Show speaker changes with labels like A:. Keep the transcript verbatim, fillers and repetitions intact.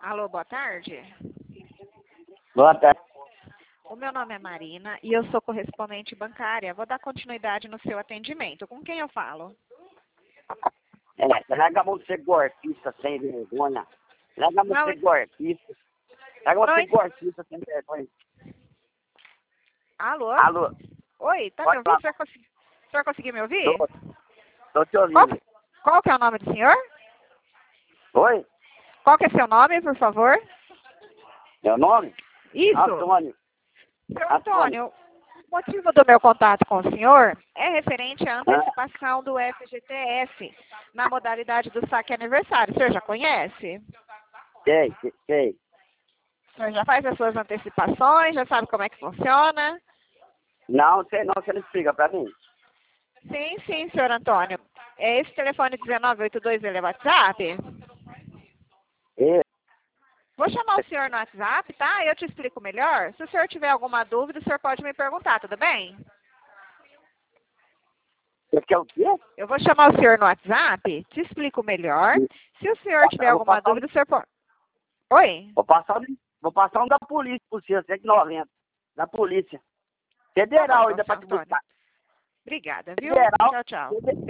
A: Alô, boa tarde.
B: Boa tarde.
A: O meu nome é Marina e eu sou correspondente bancária. Vou dar continuidade no seu atendimento. Com quem eu falo?
B: É, larga a mão de ser golpista sem vergonha. Larga a mão de
A: Não,
B: ser golpista. Larga a mão de
A: não,
B: ser golpista sem vergonha.
A: alô?
B: Alô?
A: Oi, tá me
B: Pode
A: ouvindo? O
B: falar.
A: senhor, consegui... o senhor conseguiu me ouvir?
B: Tô, tô te
A: Qual,
B: ouvindo.
A: qual que é o nome do senhor?
B: Oi?
A: Qual que é seu nome, por favor?
B: Meu nome?
A: Isso.
B: Antônio.
A: Seu
B: Antônio.
A: Antônio, o motivo do meu contato com o senhor é referente à
B: Hã?
A: antecipação do F G T S na modalidade do saque aniversário. O senhor já conhece?
B: Sei, sei, sei.
A: O senhor já faz as suas antecipações, já sabe como é que funciona?
B: Não, sei não, você não explica pra mim.
A: Sim, sim, senhor Antônio. É esse telefone dezenove oitenta e dois, ele é WhatsApp?
B: E,
A: Vou chamar o senhor no WhatsApp, tá? Eu te explico melhor. Se o senhor tiver alguma dúvida, o senhor pode me perguntar, tudo bem?
B: você quer o quê?
A: Eu vou chamar o senhor no WhatsApp, te explico melhor. Se o senhor tiver
B: Eu vou
A: alguma
B: passar um,
A: dúvida, o senhor pode... Oi?
B: vou passar um, vou passar um da polícia por você, cento e noventa. Da polícia.
A: Tá bom,
B: Federal
A: então,
B: ainda
A: senhor
B: pra te
A: Antônio.
B: buscar.
A: Obrigada, viu?
B: Federal.
A: Tchau, tchau.
B: Federal.